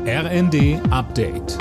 RND Update.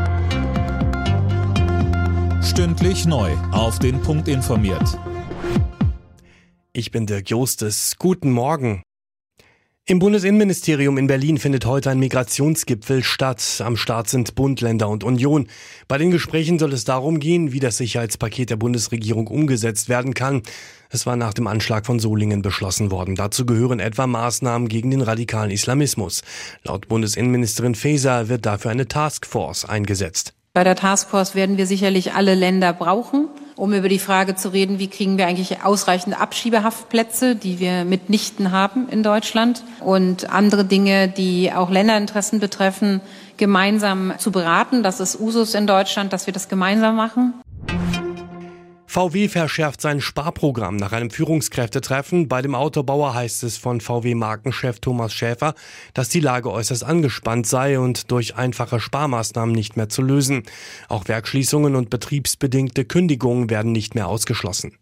Stündlich neu auf den Punkt informiert. Ich bin Dirk Jostes. Guten Morgen. Im Bundesinnenministerium in Berlin findet heute ein Migrationsgipfel statt. Am Start sind Bund, Länder und Union. Bei den Gesprächen soll es darum gehen, wie das Sicherheitspaket der Bundesregierung umgesetzt werden kann. Es war nach dem Anschlag von Solingen beschlossen worden. Dazu gehören etwa Maßnahmen gegen den radikalen Islamismus. Laut Bundesinnenministerin Faeser wird dafür eine Taskforce eingesetzt. Bei der Taskforce werden wir sicherlich alle Länder brauchen, um über die Frage zu reden, wie kriegen wir eigentlich ausreichend Abschiebehaftplätze, die wir mitnichten haben in Deutschland, und andere Dinge, die auch Länderinteressen betreffen, gemeinsam zu beraten. Das ist Usus in Deutschland, dass wir das gemeinsam machen. VW verschärft sein Sparprogramm nach einem Führungskräftetreffen. Bei dem Autobauer heißt es von VW-Markenchef Thomas Schäfer, dass die Lage äußerst angespannt sei und durch einfache Sparmaßnahmen nicht mehr zu lösen. Auch Werksschließungen und betriebsbedingte Kündigungen werden nicht mehr ausgeschlossen.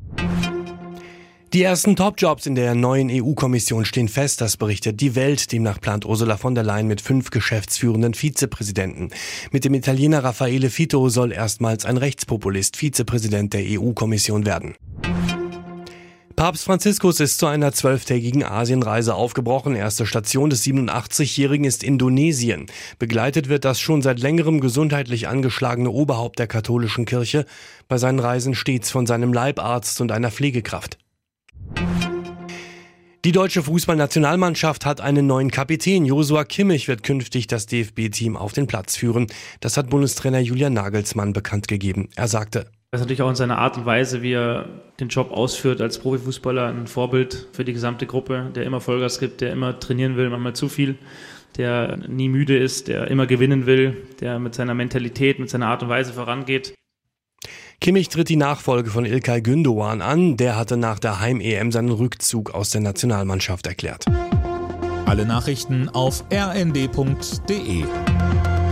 Die ersten Top-Jobs in der neuen EU-Kommission stehen fest, das berichtet Die Welt. Demnach plant Ursula von der Leyen mit 5 geschäftsführenden Vizepräsidenten. Mit dem Italiener Raffaele Fitto soll erstmals ein Rechtspopulist Vizepräsident der EU-Kommission werden. Papst Franziskus ist zu einer 12-tägigen Asienreise aufgebrochen. Erste Station des 87-Jährigen ist Indonesien. Begleitet wird das schon seit längerem gesundheitlich angeschlagene Oberhaupt der katholischen Kirche. Bei seinen Reisen stets von seinem Leibarzt und einer Pflegekraft. Die deutsche Fußballnationalmannschaft hat einen neuen Kapitän. Joshua Kimmich wird künftig das DFB-Team auf den Platz führen. Das hat Bundestrainer Julian Nagelsmann bekannt gegeben. Er sagte: Das ist natürlich auch in seiner Art und Weise, wie er den Job ausführt als Profifußballer, ein Vorbild für die gesamte Gruppe, der immer Vollgas gibt, der immer trainieren will, manchmal zu viel, der nie müde ist, der immer gewinnen will, der mit seiner Mentalität, mit seiner Art und Weise vorangeht. Kimmich tritt die Nachfolge von İlkay Gündoğan an. Der hatte nach der Heim-EM seinen Rückzug aus der Nationalmannschaft erklärt. Alle Nachrichten auf rnd.de.